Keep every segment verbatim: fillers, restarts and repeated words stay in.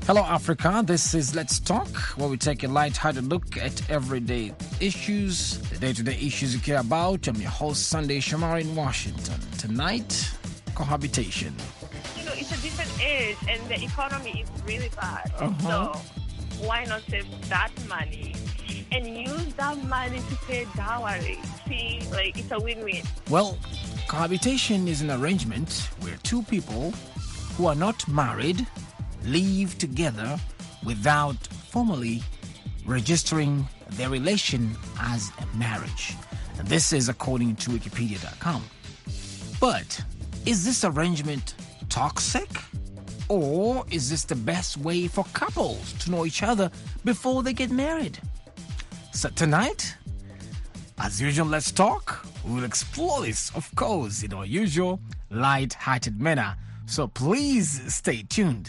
Hello, Africa. This is Let's Talk, where we take a light-hearted look at everyday issues, the day-to-day issues you care about. I'm your host, Sunday Shamari in Washington. Tonight, cohabitation. You know, it's a different age, and the economy is really bad. Uh-huh. So why not save that money and use that money to pay dowry? See, like, it's a win-win. Well, cohabitation is an arrangement where two people who are not married live together without formally registering their relation as a marriage. And this is according to Wikipedia dot com. But is this arrangement toxic? Or is this the best way for couples to know each other before they get married? So tonight, as usual, Let's Talk. We'll explore this, of course, in our usual light-hearted manner. So please stay tuned.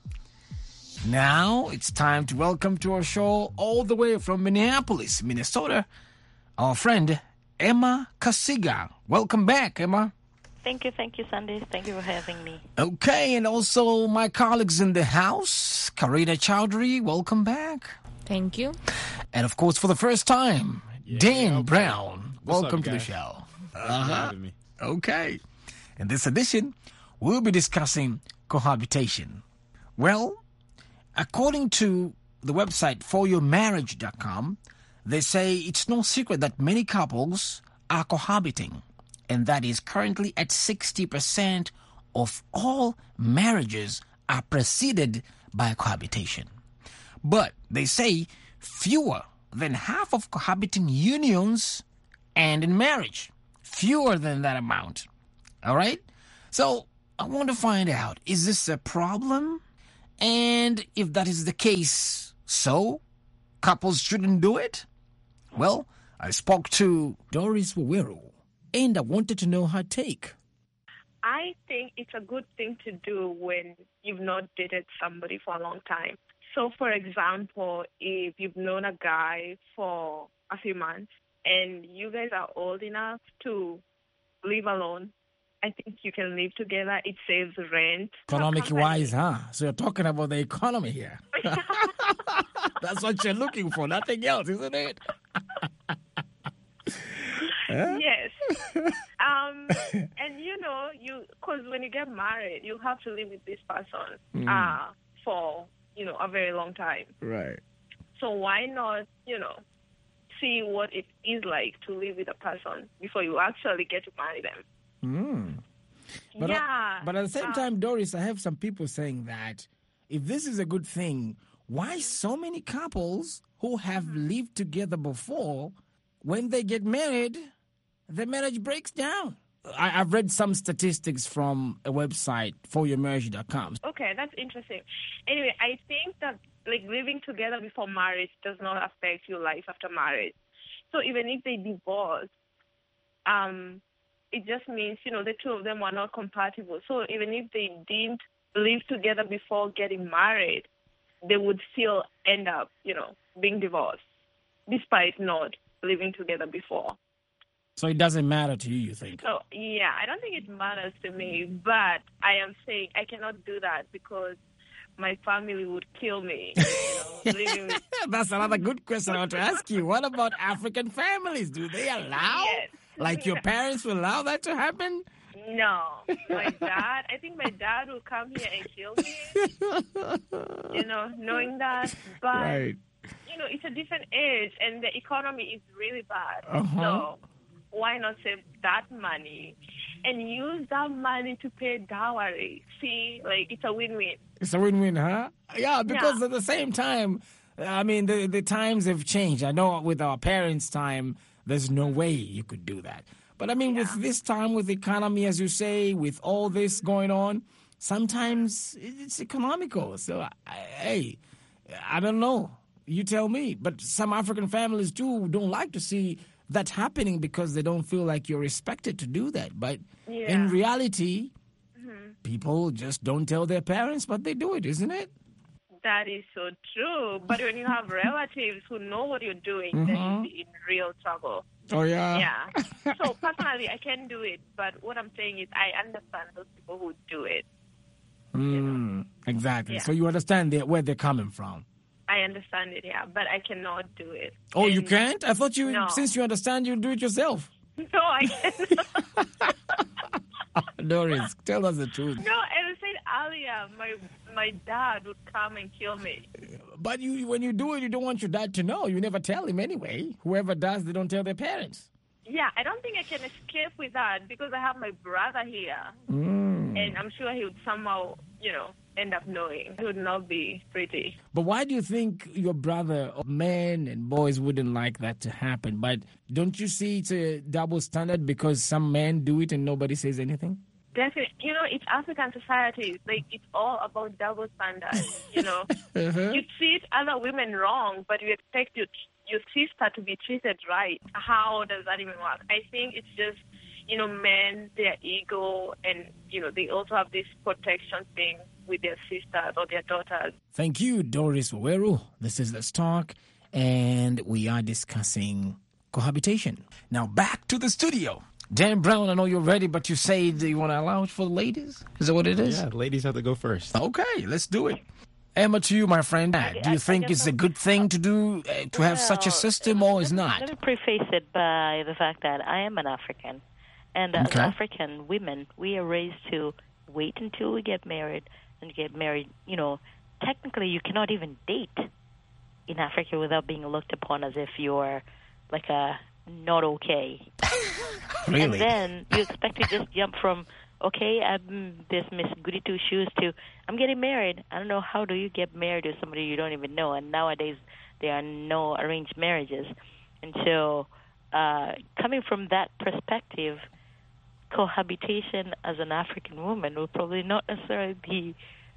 Now it's time to welcome to our show, all the way from Minneapolis, Minnesota, our friend Emma Kasiga. Welcome back, Emma. Thank you, thank you, Sandy. Thank you for having me. Okay, and also my colleagues in the house, Karina Chowdhury, welcome back. Thank you. And of course, for the first time, Yeah, Dan okay. Brown. What's Welcome up, to the guys? show. Thanks for Uh-huh. having me. Okay. In this edition, we'll be discussing cohabitation. Well, according to the website for your marriage dot com, they say it's no secret that many couples are cohabiting, and that is currently at sixty percent of all marriages are preceded by cohabitation. But they say fewer than half of cohabiting unions end in marriage. Fewer than that amount. All right? So I want to find out, is this a problem? And if that is the case, so couples shouldn't do it? Well, I spoke to Doris Waweru, and I wanted to know her take. I think it's a good thing to do when you've not dated somebody for a long time. So, for example, if you've known a guy for a few months and you guys are old enough to live alone, I think you can live together. It saves rent. Economic wise, huh? So you're talking about the economy here. That's what you're looking for, nothing else, isn't it? Yes. um, and, you know, you because when you get married, you have to live with this person Mm. uh, for, you know, a very long time. Right. So why not, you know, see what it is like to live with a person before you actually get to marry them? Mm. But, yeah. I, but at the same uh, time, Doris, I have some people saying that if this is a good thing, why so many couples who have lived together before, when they get married, the marriage breaks down? I, I've read some statistics from a website, for your marriage dot com. Okay, that's interesting. Anyway, I think that like living together before marriage does not affect your life after marriage. So even if they divorce, um, it just means, you know, the two of them were not compatible. So even if they didn't live together before getting married, they would still end up, you know, being divorced, despite not living together before. So it doesn't matter to you, you think? So, yeah, I don't think it matters to me, but I am saying I cannot do that because my family would kill me. You know, living with... That's another good question I want to ask you. What about African families? Do they allow? Yes. Like your parents will allow that to happen? No. My dad, I think my dad will come here and kill me, you know, knowing that. But, Right. you know, it's a different age and the economy is really bad. Uh-huh. So why not save that money and use that money to pay dowry? See, like, it's a win-win. It's a win-win, huh? Yeah, because Yeah. at the same time, I mean, the, the times have changed. I know with our parents' time, there's no way you could do that. But I mean, Yeah. with this time, with the economy, as you say, with all this going on, sometimes it's economical. So, I, hey, I don't know. You tell me. But some African families, too, don't like to see that happening because they don't feel like you're expected to do that. But Yeah. in reality, Mhm. people just don't tell their parents, but they do it, isn't it? That is so true. But when you have relatives who know what you're doing, then Mhm. you'll be in real trouble. Oh, yeah? Yeah. So personally, I can do it. But what I'm saying is I understand those people who do it. Mm. Exactly. Yeah. So you understand they, where they're coming from. I understand it, yeah, but I cannot do it. Oh, And you can't? I thought you, no. since you understand, you do it yourself. No, I cannot. Doris, tell us the truth. No, as I said earlier, my my dad would come and kill me. But you, when you do it, you don't want your dad to know. You never tell him anyway. Whoever does, they don't tell their parents. Yeah, I don't think I can escape with that because I have my brother here. Mm. And I'm sure he would somehow, you know, end up knowing. It would not be pretty. But why do you think your brother, men and boys, wouldn't like that to happen? But don't you see it's a double standard because some men do it and nobody says anything? Definitely. You know, it's African society. Like, it's all about double standards, you know. uh-huh. You treat other women wrong, but you expect your, your sister to be treated right. How does that even work? I think it's just, you know, men, their ego, and, you know, they also have this protection thing with their sisters or their daughters. Thank you, Doris Waweru. This is Let's Talk, and we are discussing cohabitation. Now, back to the studio. Dan Brown, I know you're ready, but you said you want to allow it for the ladies? Is that what it is? Yeah, ladies have to go first. Okay, let's do it. Emma, to you, my friend. I- Do you I- think I it's a guess good thing to do, uh, to have such a Well, system, or is let me- not? Let me preface it by the fact that I am an African. And as Okay. African women, we are raised to wait until we get married and get married. You know, technically you cannot even date in Africa without being looked upon as if you're like a not okay. Really? And then you expect to just jump from, okay, I'm this Miss Goody Two Shoes to, I'm getting married. I don't know, how do you get married to somebody you don't even know? And nowadays there are no arranged marriages. And so uh, coming from that perspective, cohabitation as an African woman would probably not necessarily be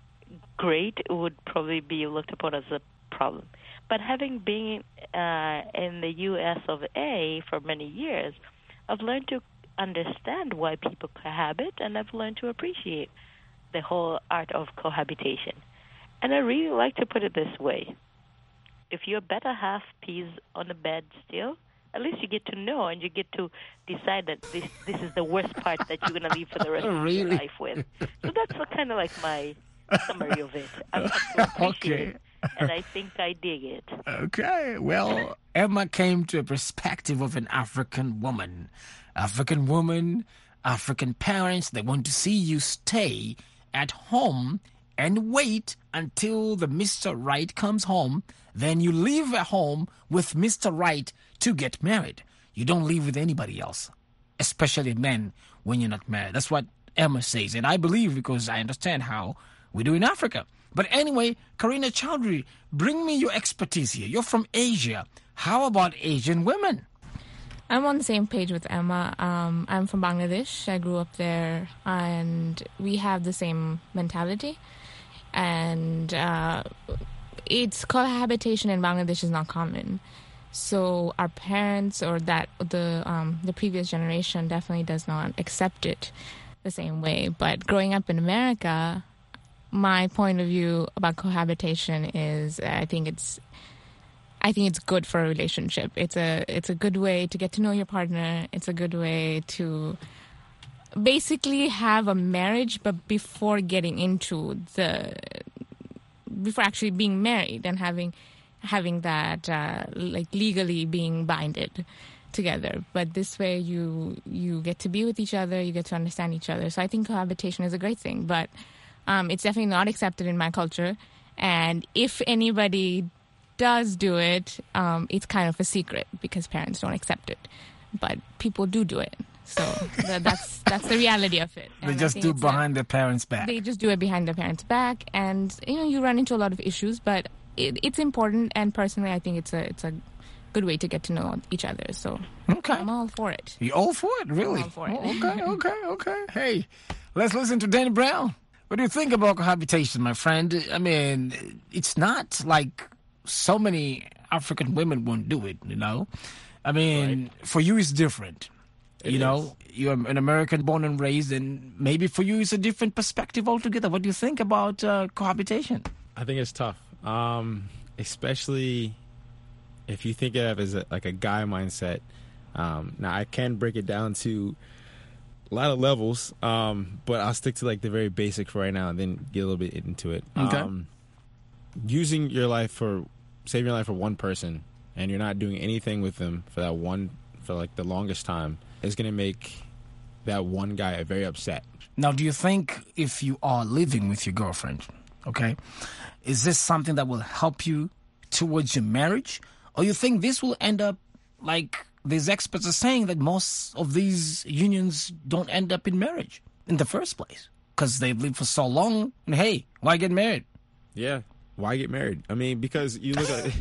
great. It would probably be looked upon as a problem. But having been uh, in the U S of A for many years, I've learned to understand why people cohabit, and I've learned to appreciate the whole art of cohabitation. And I really like to put it this way. If your better half pees on the bed still, at least you get to know and you get to decide that this this is the worst part that you're going to leave for the rest of your Really? life with. So that's kind of like my summary of it. I have to appreciate Okay. it, and I think I dig it. Okay, well, Emma came to a perspective of an African woman. African woman, African parents, they want to see you stay at home and wait until the Mister Right comes home. Then you leave at home with Mister Right to get married. You don't live with anybody else, especially men when you're not married. That's what Emma says, and I believe because I understand how we do in Africa. But anyway, Karina Chowdhury, bring me your expertise here. You're from Asia. How about Asian women? I'm on the same page with Emma. Um, I'm from Bangladesh. I grew up there, and we have the same mentality. And uh, it's cohabitation in Bangladesh is not common. So our parents or that the um, the previous generation definitely does not accept it the same way. But growing up in America, my point of view about cohabitation is I think it's I think it's good for a relationship. It's a it's a good way to get to know your partner. It's a good way to basically have a marriage, but before getting into the before actually being married and having having that uh, like legally being binded together. But this way you you get to be with each other, you get to understand each other. So I think cohabitation is a great thing, but um, it's definitely not accepted in my culture. And if anybody does do it, um, it's kind of a secret because parents don't accept it. But people do do it. So that, that's that's the reality of it. They And I just think do it's a- behind their parents' back. They just do it behind their parents' back, and you know you run into a lot of issues. But it, it's important, and personally, I think it's a it's a good way to get to know each other. So Okay. I'm all for it. You all for it, really? all for it. Oh, okay, okay, okay. Hey, let's listen to Danny Brown. What do you think about cohabitation, my friend? I mean, it's not like so many African women won't do it, you know? I mean, for you, it's different. It you is. know, you're an American born and raised, and maybe for you, it's a different perspective altogether. What do you think about uh, cohabitation? I think it's tough, um, especially if you think of it as a, like a guy mindset. Um, now, I can break it down to a lot of levels, um, but I'll stick to like the very basic for right now, and then get a little bit into it. Okay. Um, using your life for saving your life for one person, and you're not doing anything with them for that one for like the longest time, is going to make that one guy very upset. Now, do you think if you are living with your girlfriend, okay, is this something that will help you towards your marriage, or you think this will end up like these experts are saying that most of these unions don't end up in marriage in the first place because they've lived for so long? And hey, why get married? Yeah, why get married? I mean, because you look at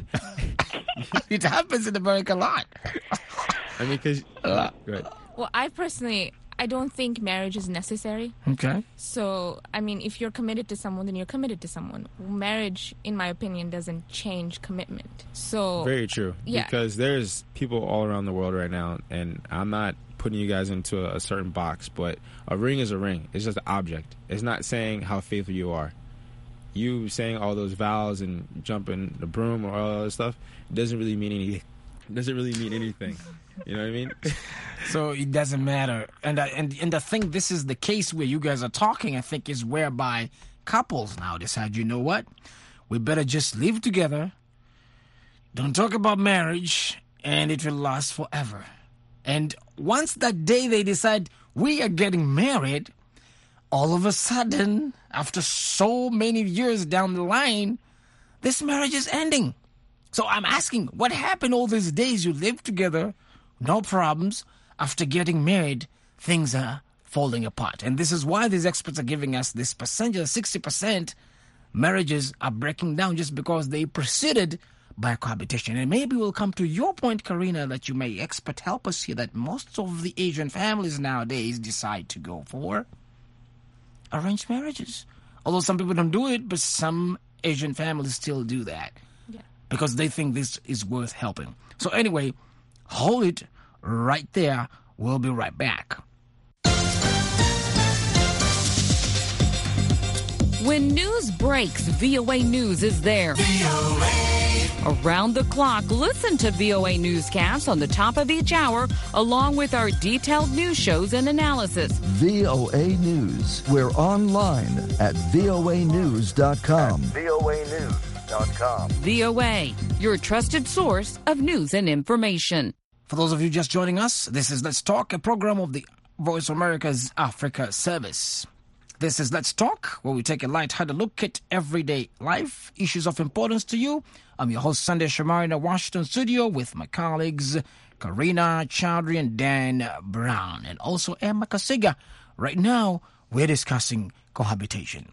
it happens in America a lot. I mean, because uh, well, I personally, I don't think marriage is necessary. Okay. So, I mean, if you're committed to someone, then you're committed to someone. Marriage, in my opinion, doesn't change commitment. So very true. Yeah. Because there's people all around the world right now, and I'm not putting you guys into a, a certain box, but a ring is a ring. It's just an object. It's not saying how faithful you are. You saying all those vows and jumping the broom or all that other stuff doesn't really mean anything. Doesn't really mean anything. You know what I mean? So it doesn't matter. And, I, and and I think this is the case where you guys are talking, I think, is whereby couples now decide, you know what? We better just live together. Don't talk about marriage, and it will last forever. And once that day they decide we are getting married, all of a sudden, after so many years down the line, this marriage is ending. So I'm asking, what happened all these days you lived together, no problems? After getting married, things are falling apart. And this is why these experts are giving us this percentage, sixty percent marriages are breaking down just because they preceded by cohabitation. And maybe we'll come to your point, Karina, that you may expert help us here, that most of the Asian families nowadays decide to go for arranged marriages. Although some people don't do it, but some Asian families still do that. Yeah. Because they think this is worth helping. So anyway, hold it right there. We'll be right back. When news breaks, V O A News is there. V O A. Around the clock, listen to V O A Newscasts on the top of each hour, along with our detailed news shows and analysis. V O A News. We're online at V O A news dot com. V O A news dot com. V O A, your trusted source of news and information. For those of you just joining us, this is Let's Talk, a program of the Voice of America's Africa Service. This is Let's Talk, where we take a light-hearted look at everyday life, issues of importance to you. I'm your host, Sunday Shamari, in the Washington studio with my colleagues, Karina Chowdhury and Dan Brown, and also Emma Kasiga. Right now, we're discussing cohabitation.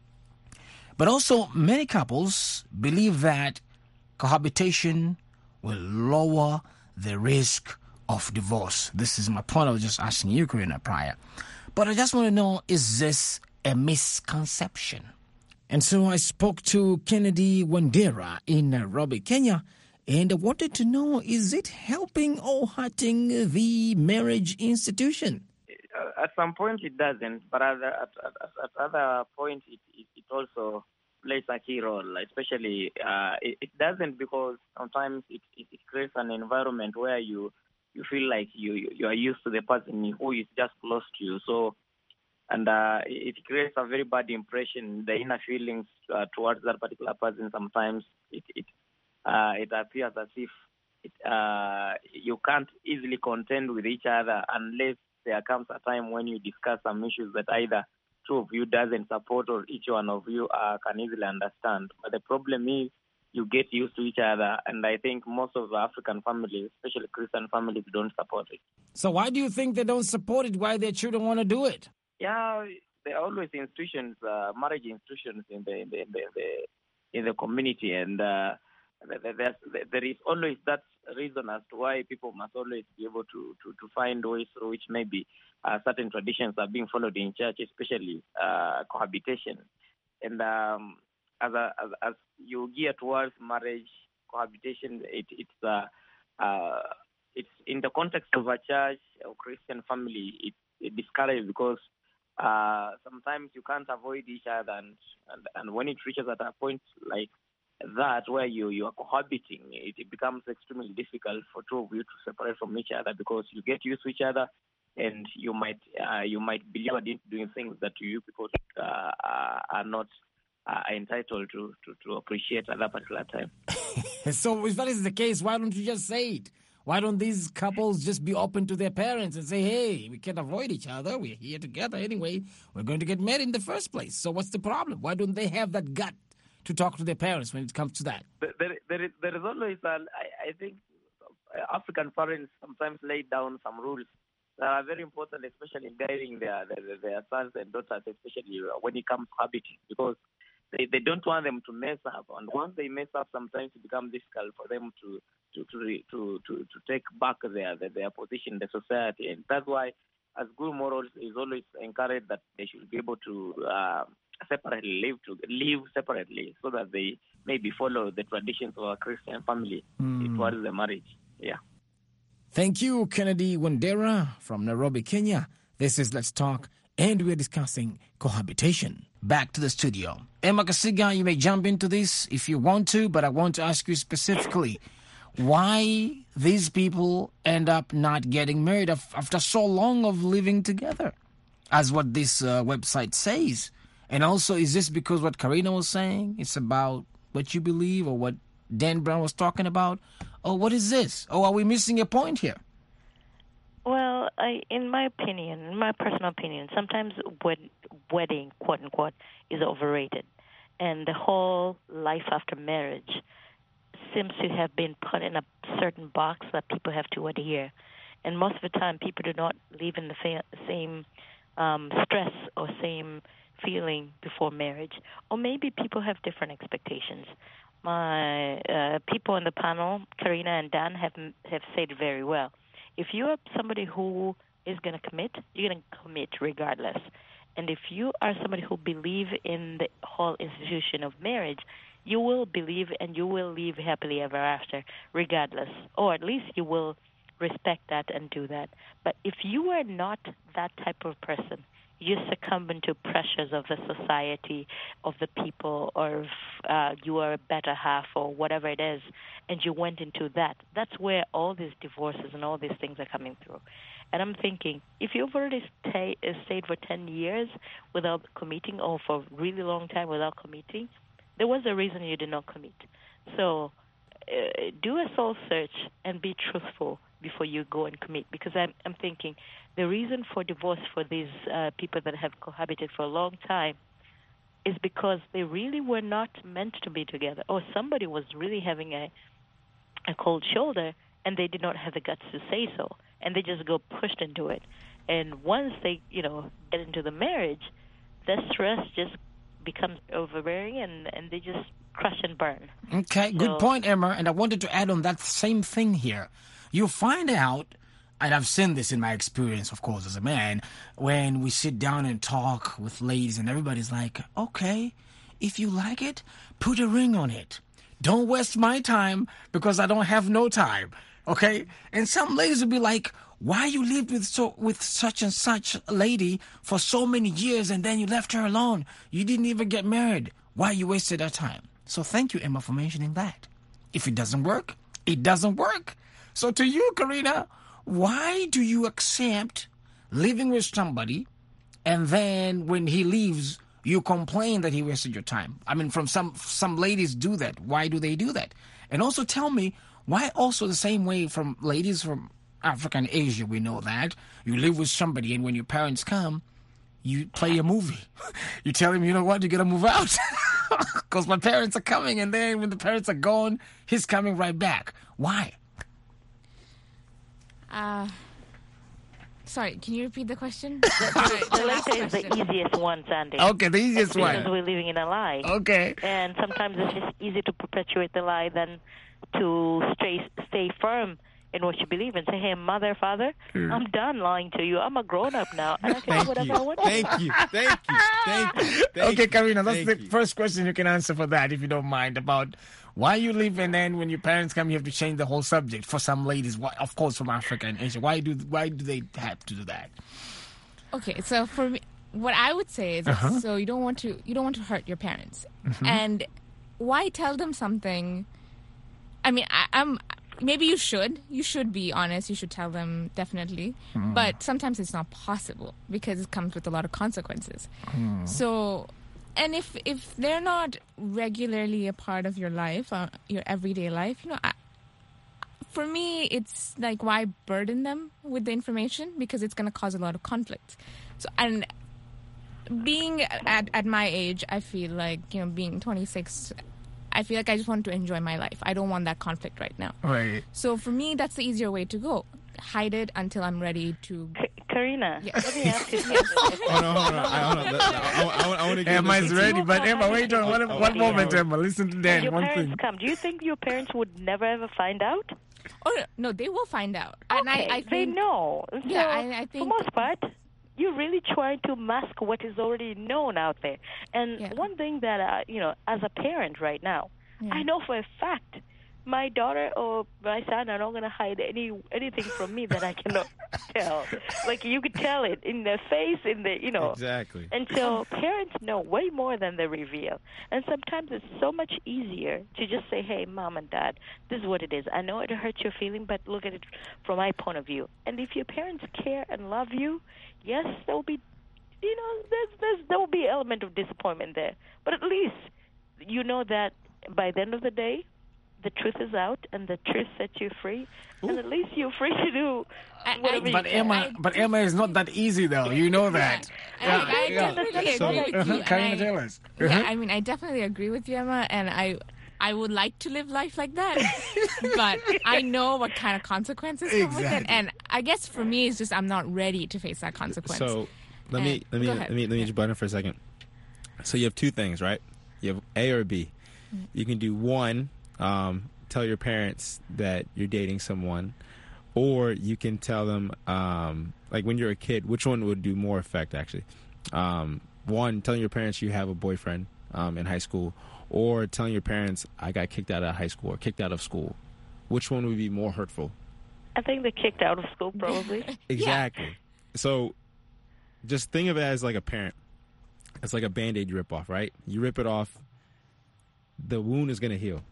But also, many couples believe that cohabitation will lower the risk of divorce. This is my point I was just asking you, Karina, prior. But I just want to know, is this a misconception? And so I spoke to Kennedy Wandera in Nairobi, Kenya, and I wanted to know, is it helping or hurting the marriage institution? At some point it doesn't, but at, at, at, at other points it, it, it also plays a key role, especially uh, it, it doesn't because sometimes it, it, it creates an environment where you you feel like you you are used to the person who is just close to you. So, and uh, it creates a very bad impression. The inner feelings uh, towards that particular person, sometimes it it uh, it appears as if it, uh, you can't easily contend with each other unless there comes a time when you discuss some issues that either two of you doesn't support or each one of you uh, can easily understand. But the problem is, you get used to each other, and I think most of the African families, especially Christian families, don't support it. So why do you think they don't support it? Why their children want to do it? Yeah, there are always institutions, uh, marriage institutions in the in the, in the, in the community, and uh, there, there is always that reason as to why people must always be able to, to, to find ways through which maybe uh, certain traditions are being followed in church, especially uh, cohabitation. And um, As, a, as as you gear towards marriage, cohabitation, it, it's uh, uh, it's in the context of a church or Christian family, it, it discourages because uh, sometimes you can't avoid each other, and, and, and when it reaches at a point like that where you, you are cohabiting, it, it becomes extremely difficult for two of you to separate from each other because you get used to each other, and you might uh, you might be lured into doing things that you people uh, are not uh, entitled to, to to appreciate at that particular time. So if that is the case, why don't you just say it? Why don't these couples just be open to their parents and say, hey, we can't avoid each other. We're here together anyway. We're going to get married in the first place. So what's the problem? Why don't they have that gut to talk to their parents when it comes to that? There, there, is, there is always, uh, I, I think, African parents sometimes lay down some rules that are very important, especially in guiding their, their, their sons and daughters, especially when it comes to habiting, because They, they don't want them to mess up, and once they mess up, sometimes it becomes difficult for them to to to to to, to take back their, their their position in the society, and that's why, as good morals, is always encouraged that they should be able to uh, separately live to live separately, so that they maybe follow the traditions of a Christian family mm. towards the marriage. Yeah. Thank you, Kennedy Wandera from Nairobi, Kenya. This is Let's Talk, and we're discussing cohabitation. Back to the studio. Emma Kasiga, you may jump into this if you want to, but I want to ask you specifically why these people end up not getting married after so long of living together, as what this uh, website says. And also, is this because what Karina was saying, it's about what you believe, or what Dan Brown was talking about? Or what is this? Or are we missing a point here? Well, I, in my opinion, in my personal opinion, sometimes wed- wedding, quote unquote, is overrated, and the whole life after marriage seems to have been put in a certain box that people have to adhere. And most of the time, people do not live in the fa- same um, stress or same feeling before marriage, or maybe people have different expectations. My uh, people on the panel, Karina and Dan, have have said very well. If you are somebody who is going to commit, you're going to commit regardless. And if you are somebody who believes in the whole institution of marriage, you will believe and you will live happily ever after regardless. Or at least you will respect that and do that. But if you are not that type of person, you succumb to pressures of the society, of the people, or if uh, you are a better half or whatever it is, and you went into that, that's where all these divorces and all these things are coming through. And I'm thinking, if you've already stay, uh, stayed for ten years without committing, or for a really long time without committing, there was a reason you did not commit. So uh, do a soul search and be truthful before you go and commit, because I'm, I'm thinking the reason for divorce for these uh, people that have cohabited for a long time is because they really were not meant to be together, or somebody was really having a a cold shoulder and they did not have the guts to say so, and they just go pushed into it. And once they, you know, get into the marriage, the stress just becomes overbearing, and, and they just crush and burn. Okay, so, good point, Emma. And I wanted to add on that same thing here. You find out, and I've seen this in my experience, of course, as a man, when we sit down and talk with ladies and everybody's like, okay, if you like it, put a ring on it. Don't waste my time because I don't have no time, okay? And some ladies will be like, why you lived with so with such and such a lady for so many years and then you left her alone? You didn't even get married. Why you wasted her time? So thank you, Emma, for mentioning that. If it doesn't work, it doesn't work. So to you, Karina, why do you accept living with somebody and then when he leaves, you complain that he wasted your time? I mean, from some some ladies do that. Why do they do that? And also tell me, why also the same way from ladies from Africa and Asia, we know that. You live with somebody and when your parents come, you play a movie. You tell him, you know what, you got to move out. Because my parents are coming, and then when the parents are gone, he's coming right back. Why? Uh, sorry, can you repeat the question? The latter is the easiest one, Sandy. Okay, the easiest because one. Because we're living in a lie. Okay. And sometimes it's just easier to perpetuate the lie than to stay, stay firm in what you believe and say, hey, mother, father, mm. I'm done lying to you. I'm a grown-up now, and I can do whatever you. I want. Thank you. Thank you. Thank you. Thank okay, Karina, that's Thank the you. first question you can answer for that, if you don't mind, about why you live and then when your parents come, you have to change the whole subject. For some ladies, why, of course, from Africa and Asia, why do why do they have to do that? Okay, so for me, what I would say is, uh-huh. so you don't want to you don't want to hurt your parents, mm-hmm. and why tell them something? I mean, I, I'm maybe you should. You should be honest. You should tell them, definitely. Mm. But sometimes it's not possible because it comes with a lot of consequences. Mm. So, and if if they're not regularly a part of your life, uh, your everyday life, you know, I, for me, it's like, why burden them with the information? Because it's going to cause a lot of conflict. So, and being at, at my age, I feel like, you know, being twenty-six, I feel like I just want to enjoy my life. I don't want that conflict right now. Right. So for me, that's the easier way to go. Hide it until I'm ready to... K- Karina, yeah. Let me ask you something. Hold on, hold on. I, hold on. I, I, I want to get Emma's ready, but Emma, wait on one, one moment, Emma. Listen to that. Your one parents thing. come. Do you think your parents would never ever find out? Oh, no, they will find out. Okay, and I, I think, they know. So, yeah, I, I think... for most part, you're really trying to mask what is already known out there. And yeah. one thing that, uh, you know, as a parent right now, yeah. I know for a fact my daughter or my son are not going to hide any anything from me that I cannot tell. Like, you could tell it in their face, in the, you know. Exactly. And so parents know way more than they reveal. And sometimes it's so much easier to just say, hey, mom and dad, this is what it is. I know it hurts your feeling, but look at it from my point of view. And if your parents care and love you, yes, there will be, you know, there's, there's, there will be an element of disappointment there. But at least you know that by the end of the day, the truth is out, and the truth sets you free, Ooh. And at least you're free to do whatever I, but you Emma, can. but Emma is not that easy, though. You know that. Yeah. I, I yeah. definitely so, agree with uh-huh, you. Karina, tell us. Uh-huh. Yeah, I mean, I definitely agree with you, Emma, and I, I would like to live life like that, but I know what kind of consequences come exactly. with it, and I guess for me, it's just I'm not ready to face that consequence. So let and, me let me let me let me just butt in for a second. So you have two things, right? You have A or B. Mm-hmm. You can do one. Um, tell your parents that you're dating someone, or you can tell them, um, like when you're a kid, which one would do more effect, actually? Um, one, telling your parents you have a boyfriend um, in high school, or telling your parents, I got kicked out of high school or kicked out of school. Which one would be more hurtful? I think they kicked out of school, probably. Exactly. Yeah. So just think of it as like a parent. It's like a Band-Aid you rip off, right? You rip it off, the wound is going to heal.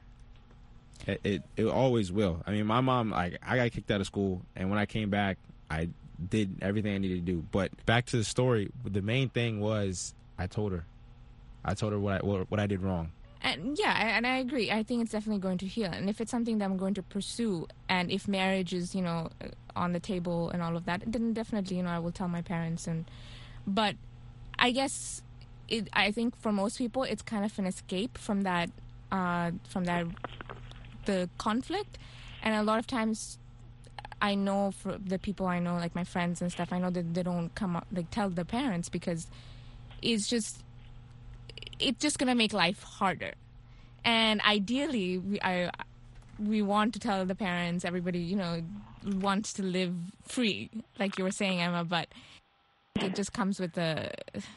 It, it it always will. I mean, my mom, like, I got kicked out of school, and when I came back, I did everything I needed to do. But back to the story, the main thing was I told her. I told her what I what, what I did wrong. And yeah, and I agree. I think it's definitely going to heal. And if it's something that I'm going to pursue, and if marriage is, you know, on the table and all of that, then definitely, you know, I will tell my parents. And but I guess it, I think for most people, it's kind of an escape from that uh, from that. the conflict. And a lot of times I know for the people I know, like my friends and stuff, I know that they don't come up, like tell their parents, because it's just it's just gonna make life harder. And ideally we I we want to tell the parents, everybody, you know, wants to live free, like you were saying, Emma, but it just comes with the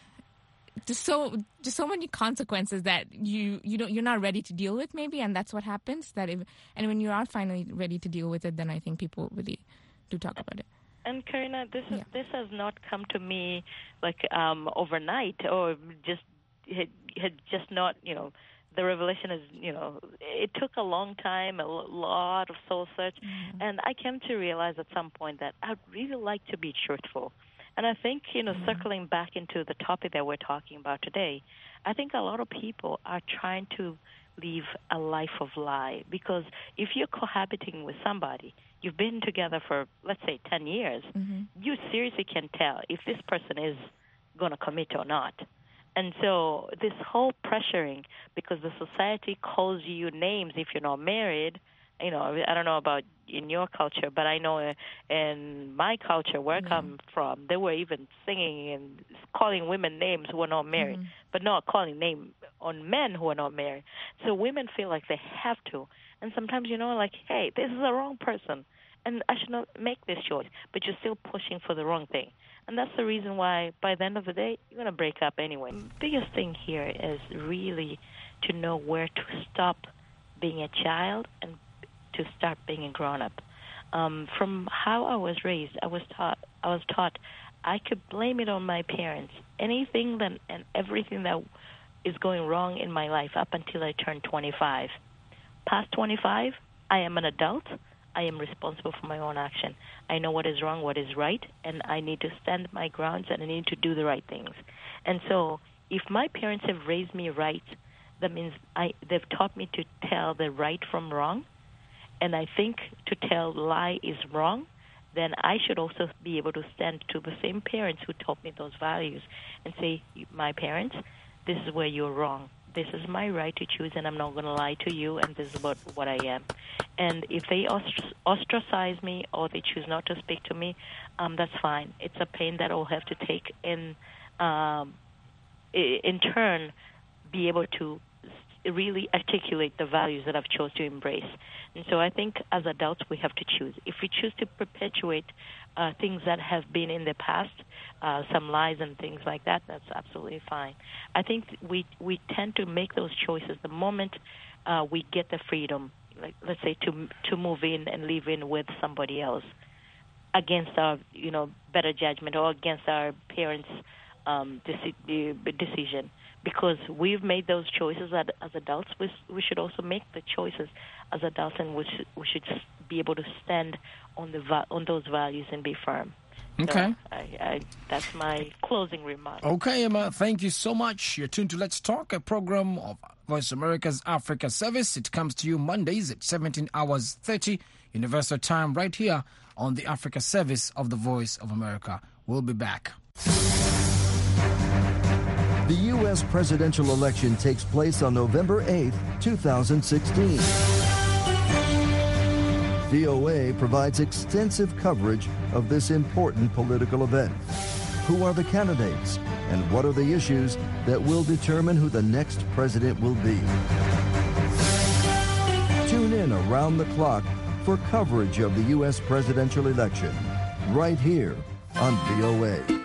just so just so many consequences that you you don't you're not ready to deal with, maybe, and that's what happens. That if and when you are finally ready to deal with it, then I think people really do talk about it. And Karina, this is yeah. this has not come to me like um, overnight, or just had, had just not, you know, the revelation is, you know, it took a long time, a lot of soul search, mm-hmm. and I came to realize at some point that I'd really like to be truthful. And I think, you know, mm-hmm. circling back into the topic that we're talking about today, I think a lot of people are trying to live a life of lie, because if you're cohabiting with somebody, you've been together for, let's say, ten years, mm-hmm. you seriously can tell if this person is going to commit or not. And so this whole pressuring, because the society calls you names if you're not married, you know, I don't know about in your culture, but I know in my culture, where mm-hmm. I come from, they were even singing and calling women names who are not married, mm-hmm. but not calling name on men who are not married. So women feel like they have to. And sometimes, you know, like, hey, this is the wrong person, and I should not make this choice, but you're still pushing for the wrong thing. And that's the reason why, by the end of the day, you're going to break up anyway. The biggest thing here is really to know where to stop being a child and to start being a grown-up. Um, from how I was raised, I was taught I was taught I could blame it on my parents. Anything that, and everything that is going wrong in my life up until I turned twenty-five. Past twenty-five, I am an adult. I am responsible for my own action. I know what is wrong, what is right, and I need to stand my grounds, and I need to do the right things. And so if my parents have raised me right, that means I, they've taught me to tell the right from wrong, and I think to tell lie is wrong, then I should also be able to stand to the same parents who taught me those values and say, my parents, this is where you're wrong. This is my right to choose, and I'm not going to lie to you, and this is about what I am. And if they ostracize me or they choose not to speak to me, um, that's fine. It's a pain that I'll have to take in, um, in turn, be able to really articulate the values that I've chose to embrace. And so I think as adults we have to choose. If we choose to perpetuate uh, things that have been in the past, uh, some lies and things like that, that's absolutely fine. I think we we tend to make those choices the moment uh, we get the freedom, like let's say to to move in and live in with somebody else against our you know better judgment or against our parents' um, deci- decision. Because we've made those choices as, as adults, we, we should also make the choices as adults, and we should, we should be able to stand on the va- on those values and be firm. Okay. So I, I, that's my closing remark. Okay, Emma, thank you so much. You're tuned to Let's Talk, a program of Voice America's Africa Service. It comes to you Mondays at seventeen hours thirty Universal Time right here on the Africa Service of the Voice of America. We'll be back. The U S presidential election takes place on November eighth, twenty sixteen. V O A provides extensive coverage of this important political event. Who are the candidates, and what are the issues that will determine who the next president will be? Tune in around the clock for coverage of the U S presidential election, right here on V O A.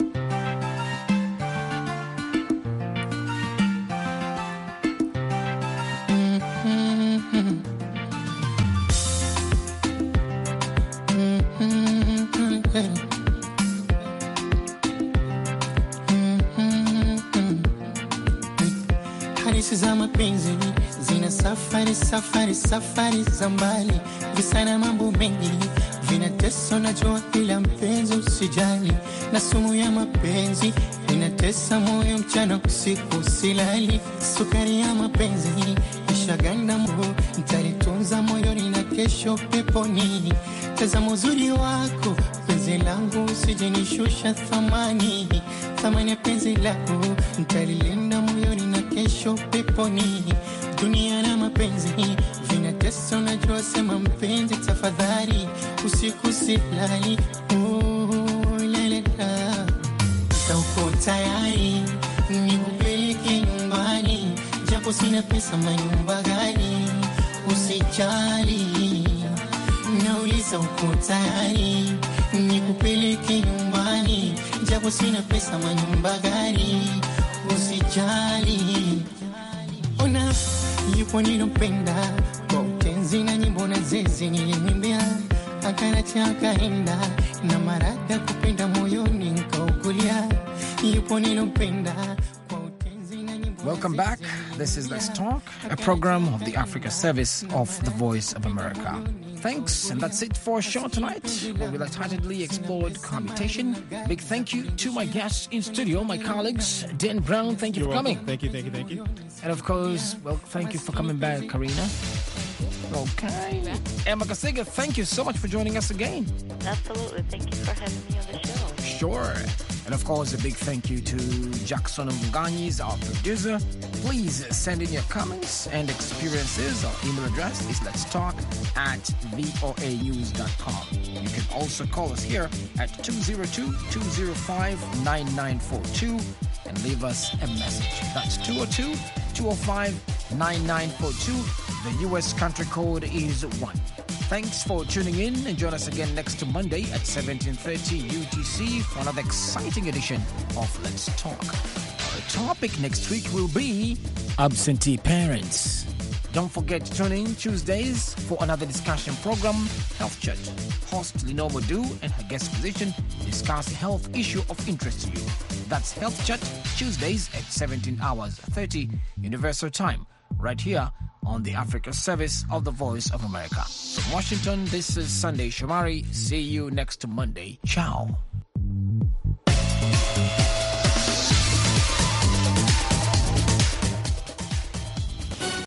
Safari, safari za mbali, visana mambo mengi, vinatesa najua ila mpenzi usijali, na sumu ya mapenzi, inatesa moyo mchana usiku silali, sukari ya mapenzi, ishaganda moyo, nitalitunza moyoni na kesho peponi, tazama uzuri wako, penzi langu usijinishusha thamani, thamani ya penzi lako, nitalilinda moyoni na kesho peponi. Dunia na mapenzi vinatesa, unajua sema mpenzi tafadhali, usiku silali, oh lalela, uko tayari nikupeleke nyumbani, japo sina pesa manyumba gani, usijali, nauliza uko tayari nikupeleke nyumbani, japo sina pesa manyumba gani, usijali, ona yupo nilopenda kwa utenzi na nyimbo na zezi nilinimbia, akanacha akaenda na maraka kupenda moyoni nkaukulia, yupo nilopenda kwa utenzi na nyimbo. Welcome back. This is Let's Talk, a program of the Africa Service of the Voice of America. Thanks, and that's it for our show tonight, where we lightheartedly explored cohabitation. Big thank you to my guests in studio, my colleagues. Dan Brown, thank you You're for welcome. coming. Thank you, thank you, thank you. And of course, well, thank you for coming back, Karina. Okay. Emma Kasiga, thank you so much for joining us again. Absolutely. Thank you for having me on the show. Sure. And of course, a big thank you to Jackson Muganyis, our producer. Please send in your comments and experiences. Our email address is let's talk at voa news dot com. You can also call us here at two oh two, two oh five, nine nine four two and leave us a message. That's two oh two, two oh five, nine nine four two. The U S country code is one. Thanks for tuning in, and join us again next Monday at seventeen thirty U T C for another exciting edition of Let's Talk. Our topic next week will be absentee parents. Don't forget to tune in Tuesdays for another discussion program, Health Chat. Host Lenore Modu and her guest physician discuss a health issue of interest to you. That's Health Chat, Tuesdays at seventeen hours thirty Universal Time, right here on the Africa service of the Voice of America. From Washington, this is Sunday Shomari. See you next Monday. Ciao.